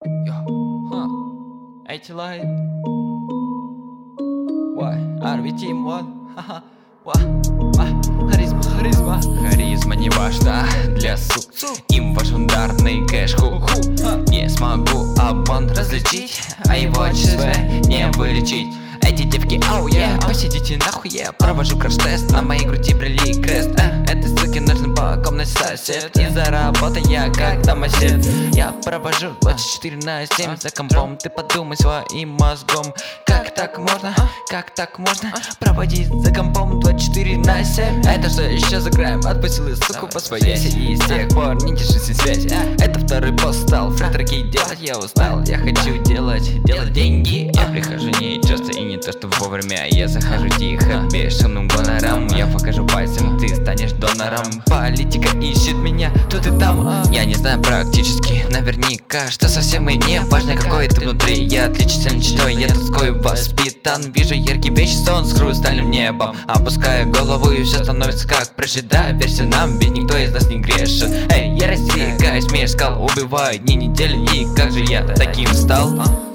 Yo, huh? H-Light. Why? RV Team One. Ха-ха. Харизма, харизма. Харизма не важна для сук. Им важен ударный кэш. Не смогу обман различить, а его ЧСВ не вылечить. Эти девки, оу, посидите нахуй, я провожу краш-тест. На моей груди брели крест. Этой суке нужен по комнате сосед. Из-за работы я как домосед. Я провожу 24/7 за компом. Ты подумай своим мозгом. Как так можно? Как так можно проводить за компом 24/7? Это что еще за крайм? Отпустил и суку по своей. И с тех пор не держись связь. Это второй пост стал. Фритраки делать я устал. Я хочу делать деньги. Я прихожу не часто и не то, что вовремя. Я захожу тихо, бешеным гонором. Я покажу пальцем, ты станешь донором. Политика ищет меня тут и там. Я не знаю практически, наверняка, что совсем и не важно, какой ты внутри. Я отличителен читой, я тоской воспитан. Вижу яркие вещи, сон с хрустальным небом. Опускаю голову и все становится как прежде. Да, верься нам, ведь никто из нас не грешит. Эй, я растекаюсь, меж скал, убиваю дни, недели. И как же я таким стал?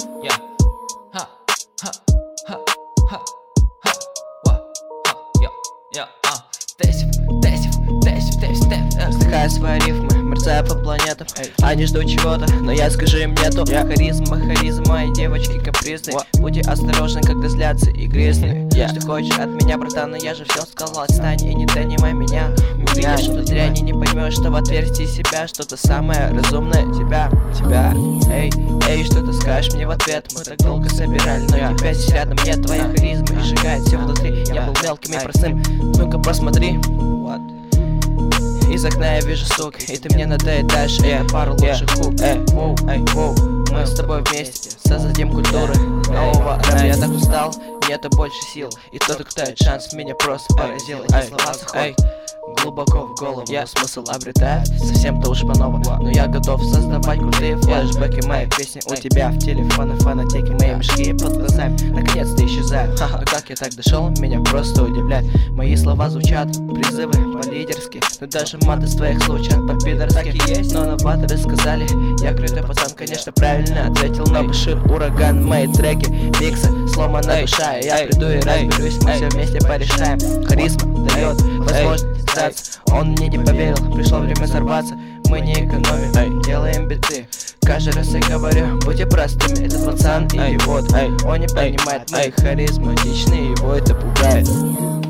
Вздыхая свои рифмы, мерцая по планетам. Они ждут чего-то, но я скажу им нету. Харизма, харизма и девочки капризные. Будь осторожен, когда злятся и грязные. Что хочешь от меня, братан, но я же все сказал. Отстань и не донимай меня. Увидишь, что дрянь и не поймешь, что в отверстии себя что-то самое разумное тебя. Эй, что ты скажешь мне в ответ? Мы так долго собирали, но тебя здесь рядом нет. Твоя харизма сжигает все внутри. Я был мелким и простым, ну-ка посмотри. Из окна я вижу стук, и ты мне надоедаешь. Пару лучших хук. Мы с тобой вместе создадим культуры нового рэпа. Я так устал, нету больше сил, и тот, кто дает шанс, меня просто поразил. Эти слова заходят глубоко в голову, смысл обретает совсем-то уж по-новому. Но я готов создавать крутые флешбеки. Мои песни у тебя в телефоне, фонотеке. Мои мешки под глазами наконец-то исчезают. Но как я так дошел, меня просто удивляет. Мои слова звучат, призывы по-лидерски, но даже маты с твоих звучат по-пидорски. Но новаторы сказали, я крутой пацан, конечно правильно ответил. Но Башир, ураган, мои треки, миксы, сломанная душа. Я приду и разберусь, мы все вместе порешаем. Харизма дает возможность. Он мне не поверил, пришло время сорваться. Мы не экономим, делаем биты. Каждый раз я говорю, будьте простыми. Этот пацан идиот, он не понимает моих харизматичный, его это пугает.